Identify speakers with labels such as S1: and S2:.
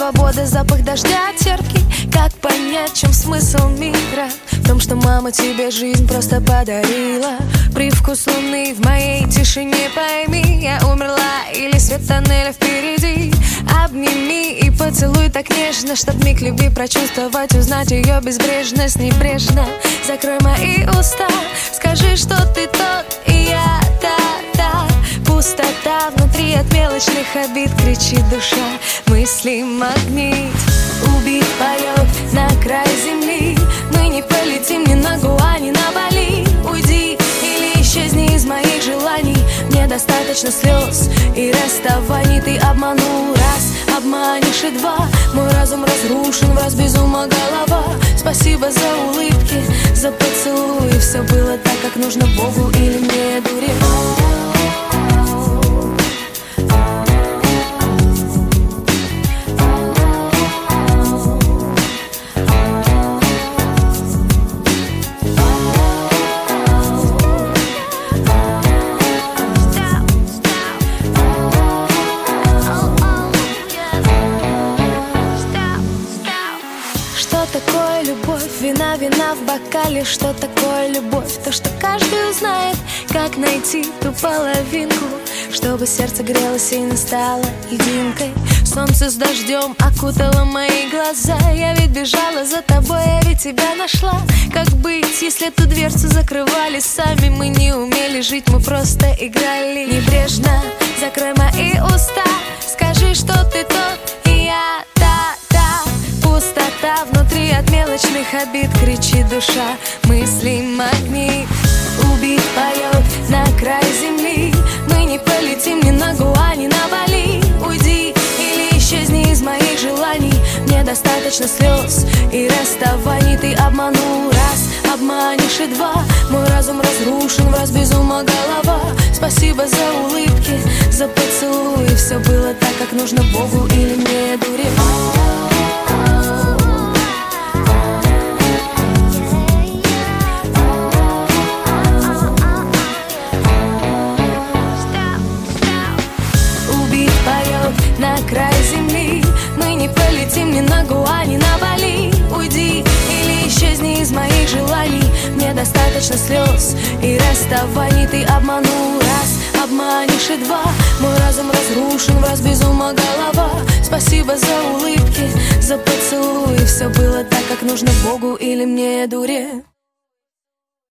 S1: свобода, запах дождя терпкий. Как понять, в чем смысл мира? В том, что мама тебе жизнь просто подарила. Привкус луны в моей тишине, пойми, я умерла или свет тоннеля впереди. Обними и поцелуй так нежно, чтоб миг любви прочувствовать, узнать ее безбрежность небрежно. Закрой мои уста, скажи, что ты тот, и я та. Пустота внутри от мелочных обид, кричит душа, мысли магнит. Убит поет на край земли, мы не полетим ни на Гоа, ни на Бали. Уйди или исчезни из моих желаний, мне достаточно слез и расставаний. Ты обманул раз, обманешь и два, мой разум разрушен, враз без ума голова. Спасибо за улыбки, за поцелуи, все было так, как нужно Богу или мне, дуре. Что такое любовь? Вина в бокале. Что такое любовь? То, что каждый узнает, как найти ту половинку, чтобы сердце грелось и не стало единкой. Солнце с дождем окутало мои глаза. Я ведь бежала за тобой, я ведь тебя нашла. Как быть, если эту дверцу закрывали сами? Мы не умели жить, мы просто играли небрежно. Закрой мои уста, скажи, что ты тот, и я та. Пустота внутри от мелочных обид, кричит душа, мысли магнит. Убит поет на край земли, мы не полетим ни на Гоа, ни на Бали. Уйди или исчезни из моих желаний, мне достаточно слез и расставаний. Ты обманул раз, обманешь и два, мой разум разрушен, враз без ума голова. Спасибо за улыбки, за поцелуи, все было так, как нужно Богу или мне, дуре. На край земли, мы не полетим ни на Гоа, ни на Бали. Уйди или исчезни из моих желаний, мне достаточно слез и расставаний. Ты обманул раз, обманешь и два, мой разум разрушен, враз без ума голова. Спасибо за улыбки, за поцелуи, все было так, как нужно Богу или мне, дуре.